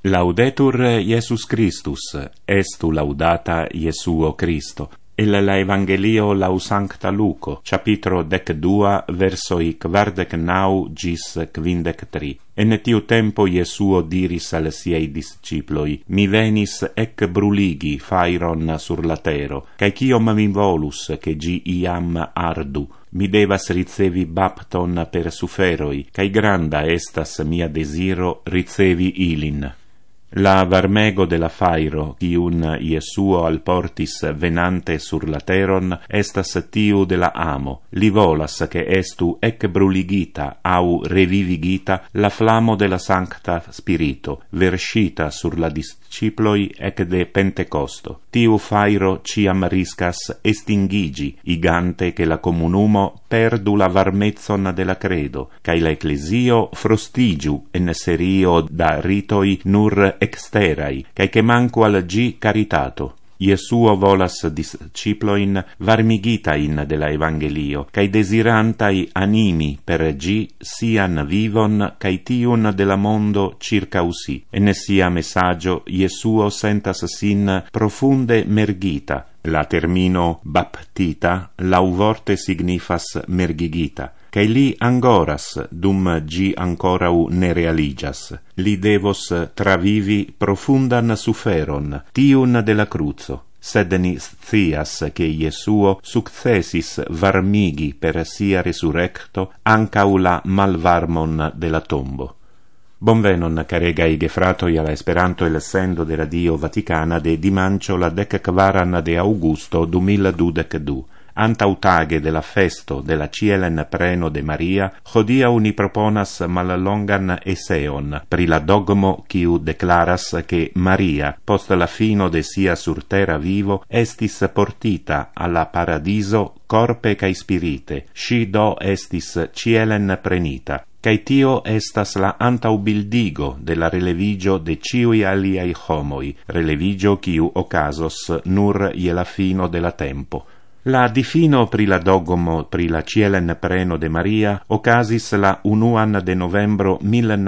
Laudetur Iesus Christus, estu laudata Iesuo Christo. El la Evangelio lau Sancta Luco, capitro 12, versoi 49 gis 53. En tiu tempo Iesuo diris al siei disciploi: Mi venis ec bruligi fairon sur la tero, cae ciom mi volus che gi iam ardu. Mi devas ricevi bapton per suferoi, cae granda estas mia desiro ricevi ilin. La varmego de la fairo, cium Iesuo alportis venante sur la teron, estas tiu de la amo. Li volas che estu ec bruligita au revivigita la flamo de la Sancta Spirito, verscita sur la disciploi ec de Pentecosto. Tiu fairo ciam riscas estingigi, igante che la comunumo perdu la varmezzon de la credo, cae la ecclesio frostigiu en serio da ritoi nur exterai, cae che manco al gi caritato. Iesuo volas disciploin varmigitain de la Evangelio, cae desirantai animi per gi sian vivon cae tiun de la mondo circausi. En sia messaggio Iesuo sentas sin profunde mergita. La termino baptita lauvorte signifas mergigita, cae li angoras dum gi ancorau ne realigas. Li devos travivi profundan suferon, tiun de la cruzo. Sed ni scias che Iesuo successis varmigi per sia resurrecto ancau la malvarmon de la tombo. Bonvenon, caregai gefratoi alla Esperanto el sendo de Radio Vaticana de dimancio la 14 de Augusto 2022. Antautage de la festo de la Cielen preno de Maria, hodia uni proponas mallongan eseon pri la dogmo quiu declaras che Maria, post la fino de sia sur terra vivo, estis portita alla paradiso corpe cae spirite, sci do estis Cielen prenita, cae tio estas la antaubildigo de la relevigio de ciui aliai homoi, relevigio quiu ocasos nur je la fino de la tempo. La difino pri la dogmo pri la Cielen preno de Maria ocasis la 1 de novembro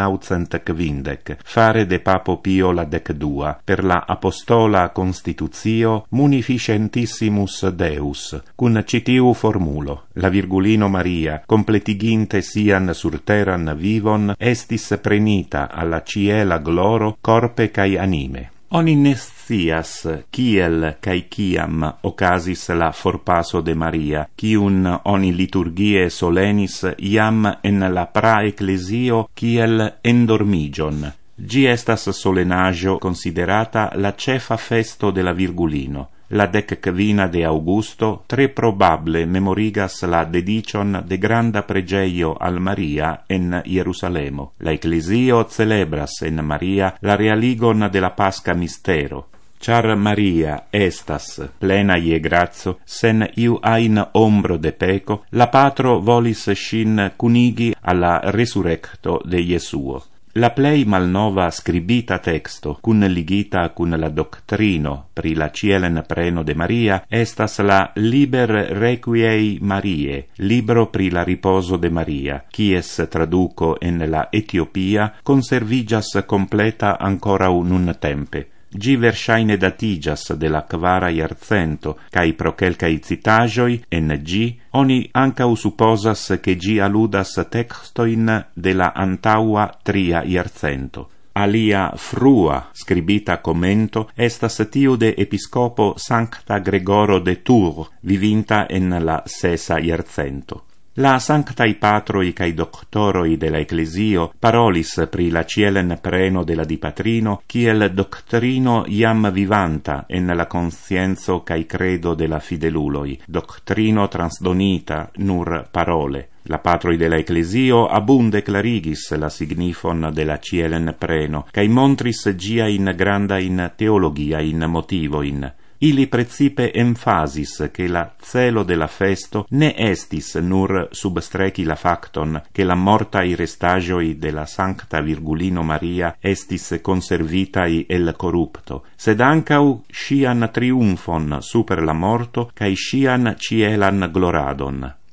1950, fare de Papo Pio la 12, per la apostola constitutio Munificentissimus Deus, cun citiu formulo: la Virgulino Maria, completiginte sian sur terran vivon, estis prenita alla ciela gloro corpe cae anime. Oni ne scias kiel cae ciam ocasis la forpaso de Maria, cium oni liturgie solenis iam en la pra-ecclesio kiel endormigion. Gi estas solenaggio considerata la cefa festo de la Virgulino. La 15 de Augusto tre probable memorigas la dedicion de granda pregeio al Maria en Jerusalemo. La Ecclesio celebras en Maria la realigon de la Pasca mistero. Char Maria estas plena je grazo, sen iu ain ombro de peco, la Patro volis shin cunigi alla resurrecto de Iesuo. La plei malnova scribita texto, cun ligita cun la doctrino pri la Cielen preno de Maria, estas la Liber Requiei Mariae, libro pri la riposo de Maria, quies traduco en la Etiopia conservigas completa ancora nun tempe. Gi versaine datigas de la 4 jarcento, cae pro quelcae citagioi en gi, oni ancau supposas che gi aludas textoin de la antaua 3 jarcento. Alia frua scribita commento estas tiu de episcopo Sancta Gregoro de Tours, vivinta en la 6 jarcento. La Sanctai Patroi cae Doctoroi de la Ecclesio parolis pri la Cielen preno de la Dipatrino kiel doctrino iam vivanta en la conscienzo cae credo de la fideluloi, doctrino transdonita nur parole. La Patroi de la Ecclesio abunde clarigis la signifon de la Cielen preno, cae montris gia in granda in teologia in motivoin. Ili precipe emphasis che la celo de la festo ne estis nur substreci la facton che la mortai restagioi de la Sancta Virgulino Maria estis conservitai el corrupto, sed ancau scian triumfon super la morto cae scian cielan gloradon.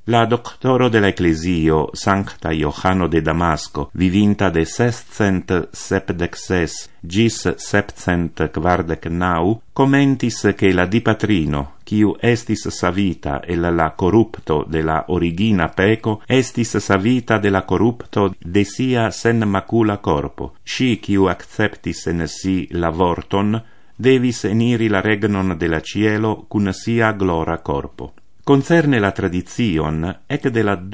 La doctoro de la Ecclesio, Sancta Johano de Damasco, vivinta de 676 gis 749, commentis che la dipatrino, quiu estis savita el la corrupto de la origina peco, estis savita de la corrupto de sia sen macula corpo. Si quiu acceptis en si la vorton, devis eniri la regnon de la cielo cun sia glora corpo. Concerne la tradizion, ec de la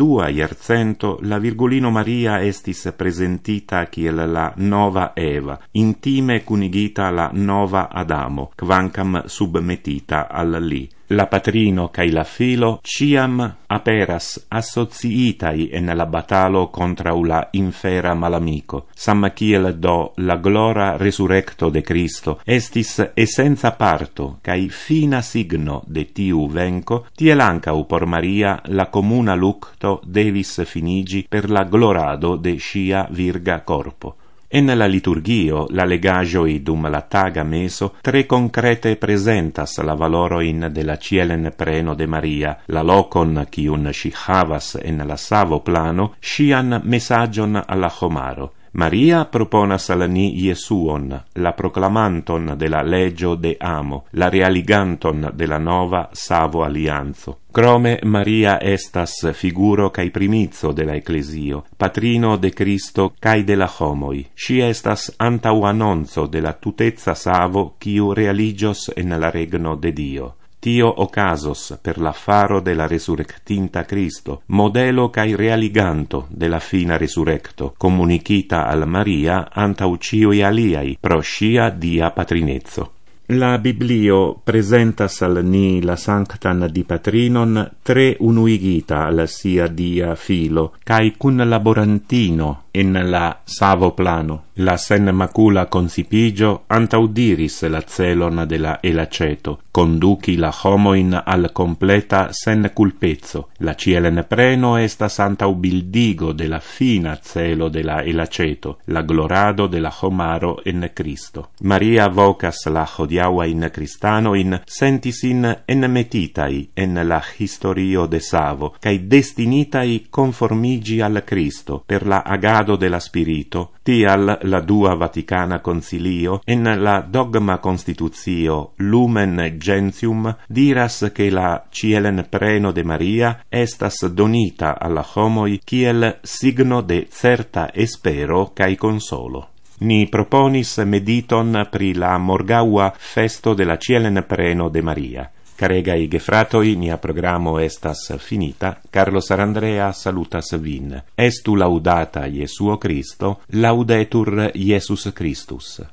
200 la Virgulino Maria estis presentita kiel la nova Eva, intime cunigita la nova Adamo, quancam submetita al li. La patrino cae la filo ciam aperas associitai en la batalo contra la infera malamico, sam kiel do la glora resurrecto de Cristo estis essenza parto cae fina signo de tiu venco, tiel ancau por Maria la comuna lucto devis finigi per la glorado de sia virga corpo. En la liturgio, la legagioi dum la taga meso tre concrete presentas la valoroin de la cielen preno de Maria, la locon cium si havas en la savo plano, sian messagion alla homaro. Maria proponas al ni Iesuon, la proclamanton de la legio de amo, la realiganton de la nova savo allianzo. Crome Maria estas figuro cae primizzo de la Ecclesio, patrino de Cristo cae de la homoi. Si estas antau annonzo de la tutezza savo quiu realigios en la regno de Dio. Tio ocasos per la faro de la resurrectinta Cristo, modelo cae realiganto de la fina resurrecto, comunicita al Maria antau ciui aliai pro sia dia patrinezzo. La Biblio presentas al ni la sanctan dipatrinon tre unuigita al sia dia filo, cae cun laborantino in la savo plano. La sen macula concipigio antaudiris la celon de la elaceto, conduci la homoin al completa sen culpezzo. La cielen preno estas antau bildigo de la fina celo de la elaceto, la glorado de la homaro en Cristo. Maria vocas la hodiaua in Cristanoin sentis in enmetitai en la historio de Savo, cae destinitai conformigi al Cristo per la agado de la Spirito. Tial la Dua Vaticana Concilio en la dogma constitutio Lumen Gentium diras che la cielen preno de Maria estas donita alla homoi kiel signo de certa espero cae consolo. Ni proponis mediton pri la morgaua festo de la cielen preno de Maria. Caregai gefratoi, nia programo estas finita. Carlo Sarandrea salutas vin. Estu laudata Iesuo Cristo, laudetur Iesus Christus.